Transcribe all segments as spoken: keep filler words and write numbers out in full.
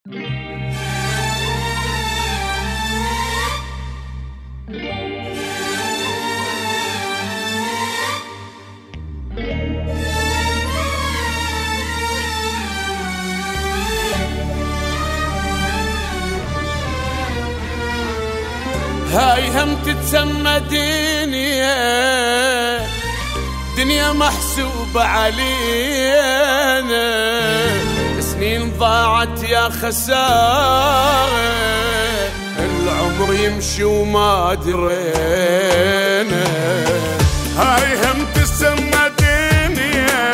هاي هم تتسمى دنيا، دنيا محسوبة علينا، سنين ضاعت يا خسارة، العمر يمشي وما درينا. هاي هم تتسمى دنيا،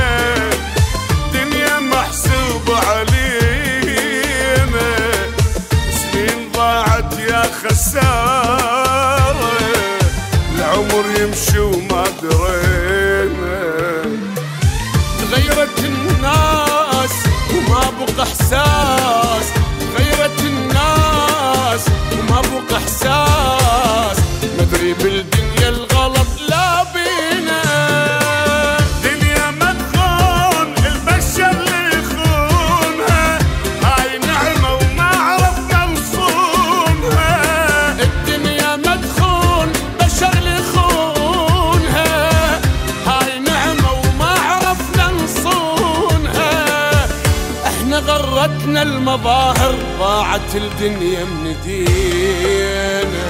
دنيا محسوبة علينا، سنين ضاعت يا خسارة، العمر يمشي وما درينا. تغيرت الناس وما بقى احساس، تغيرت الناس وما بقى احساس، مدري بالدنيا الغلط لا بينا. دنيا مدخون البشر اللي يخونها، هاي نعمة وما عرفنا نصونها. الدنيا مدخون بشر اللي يخونها، هاي نعمة وما عرفنا نصونها. احنا غرتنا المظاهر، ضاعت الدنيا من ايدينا.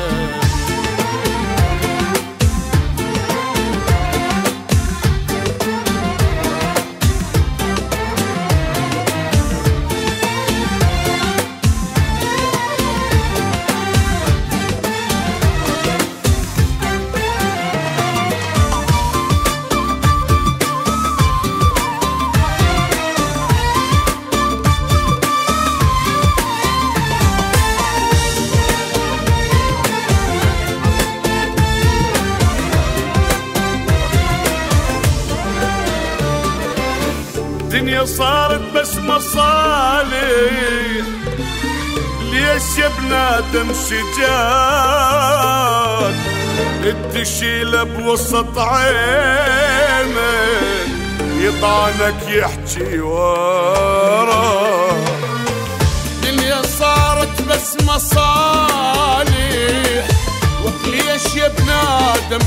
الدنيا صارت بس مصالح، ليش يا بنادم شجاك تشيله بوسط عينك، يطعنك يحكي ورا. الدنيا صارت بس مصالح، ليش يا بنادم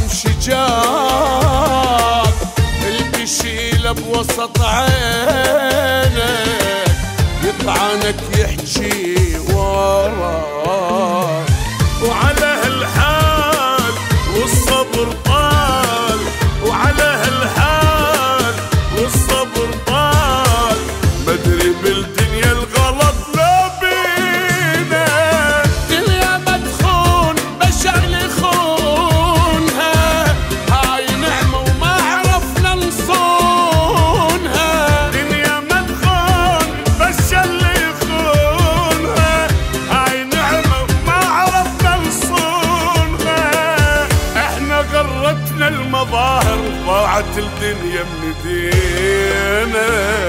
شجاك تشيله بوسط عينك، يطعنك يحكي ورا. وعلى هالحال والصبر طال، وعلى هالحال والصبر طال، مدري بالدنيا الغلط لا بينا. دنيا مدخون بشر يخونها، هاي نعمة وما عرفنا نصونها. دنيا مدخون بشر يخونها، هاي نعمة وما عرفنا نصونها. احنا غرتنا المظاهر، ضاعت الدنيا من ايدينا.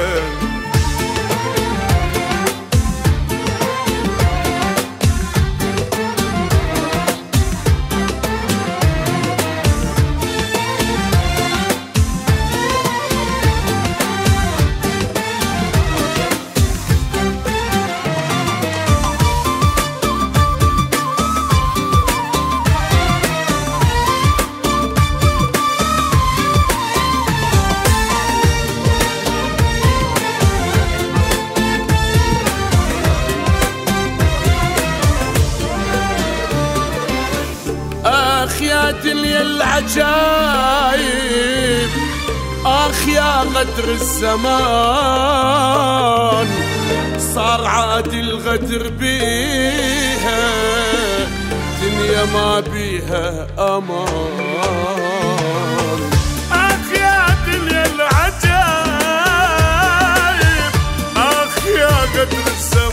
آخ يا دنيا العجايب، آخ يا غدر الزمان، صار عادي الغدر بيها، دنيا ما بيها أمان. آخ يا دنيا العجايب، آخ يا غدر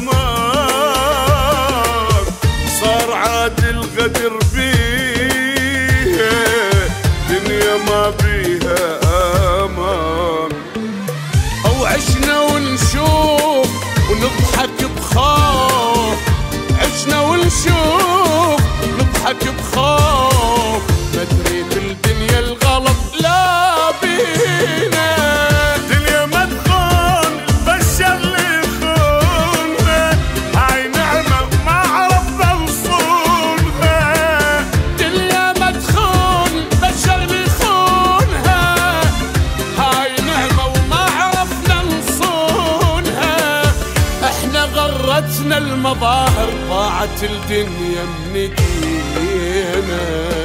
الزمان، صار عادي الغدر بيها، دنيا ما بيها أمان. أو عشنا ونشوف ونضحك بخوف، عشنا ونشوف نضحك بخوف، مدري بالدنيا الغلط لا بينا. دنيا مدخون بشر اللي يخون، غرتنا المظاهر ضاعت الدنيا من ايدينا.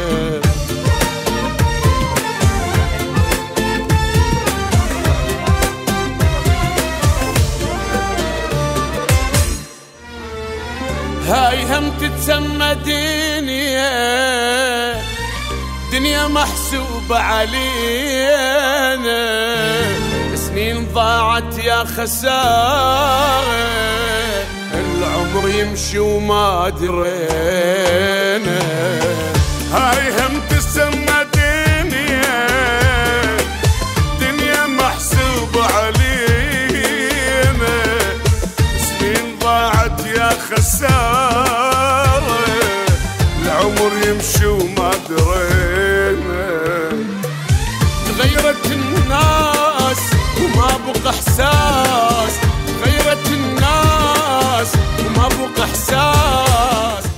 هاي هم تتسمى دنيا، دنيا محسوبة علينا، سنين ضاعت يا خسارة، العمر يمشي وما درينا. هاي هم تتسمى دنيا، دنيا محسوبة علينا، ضاعت يا خسارة، العمر يمشي